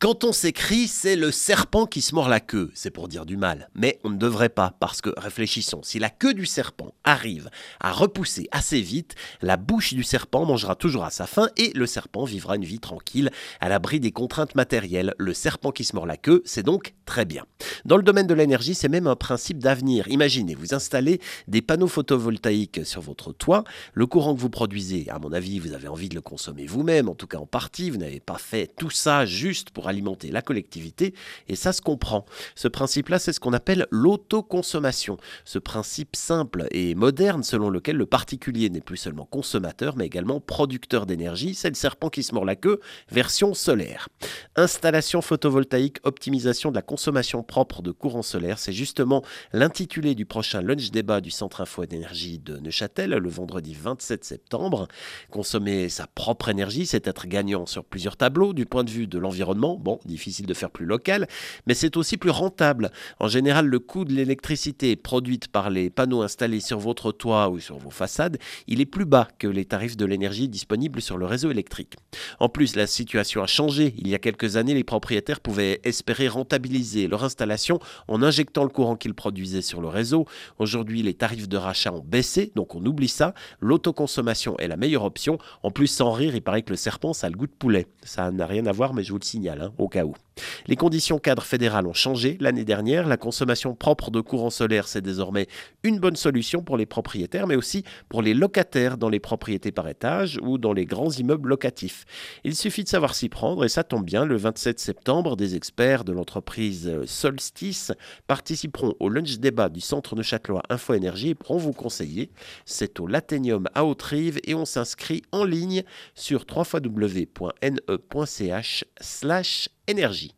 Quand on s'écrie, c'est le serpent qui se mord la queue. C'est pour dire du mal. Mais on ne devrait pas, parce que, réfléchissons, si la queue du serpent arrive à repousser assez vite, la bouche du serpent mangera toujours à sa faim et le serpent vivra une vie tranquille, à l'abri des contraintes matérielles. Le serpent qui se mord la queue, c'est donc très bien. Dans le domaine de l'énergie, c'est même un principe d'avenir. Imaginez, vous installez des panneaux photovoltaïques sur votre toit. Le courant que vous produisez, à mon avis, vous avez envie de le consommer vous-même, en tout cas en partie. Vous n'avez pas fait tout ça juste pour alimenter la collectivité, et ça se comprend. Ce principe-là, c'est ce qu'on appelle l'autoconsommation. Ce principe simple et moderne selon lequel le particulier n'est plus seulement consommateur, mais également producteur d'énergie. C'est le serpent qui se mord la queue, version solaire. Installation photovoltaïque, optimisation de la consommation propre de courant solaire, c'est justement l'intitulé du prochain lunch débat du Centre Info d'énergie de Neuchâtel, le vendredi 27 septembre. Consommer sa propre énergie, c'est être gagnant sur plusieurs tableaux. Du point de vue de l'environnement, bon, difficile de faire plus local, mais c'est aussi plus rentable. En général, le coût de l'électricité produite par les panneaux installés sur votre toit ou sur vos façades, il est plus bas que les tarifs de l'énergie disponibles sur le réseau électrique. En plus, la situation a changé. Il y a quelques années, les propriétaires pouvaient espérer rentabiliser leur installation en injectant le courant qu'ils produisaient sur le réseau. Aujourd'hui, les tarifs de rachat ont baissé, donc on oublie ça. L'autoconsommation est la meilleure option. En plus, sans rire, il paraît que le serpent, ça a le goût de poulet. Ça n'a rien à voir, mais je vous le signale, au cas où. Les conditions cadres fédérales ont changé l'année dernière. La consommation propre de courant solaire, c'est désormais une bonne solution pour les propriétaires, mais aussi pour les locataires dans les propriétés par étage ou dans les grands immeubles locatifs. Il suffit de savoir s'y prendre et ça tombe bien, le 27 septembre, des experts de l'entreprise Solstice participeront au lunch débat du Centre Neuchâtelois Info Énergie et pourront vous conseiller. C'est au Laténium à Haute-Rive et on s'inscrit en ligne sur www.ne.ch/énergie.